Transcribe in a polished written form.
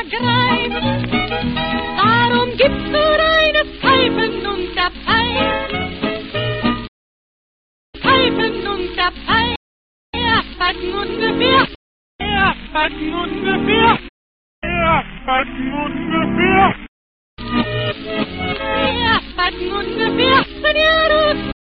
greift. Darum gibt's nur eines Pfeifen und der Pfeif. Pfeifen und der Pfeif. Erfassen ungefähr. Erfassen ungefähr. Erfassen ungefähr. Erfassen ungefähr.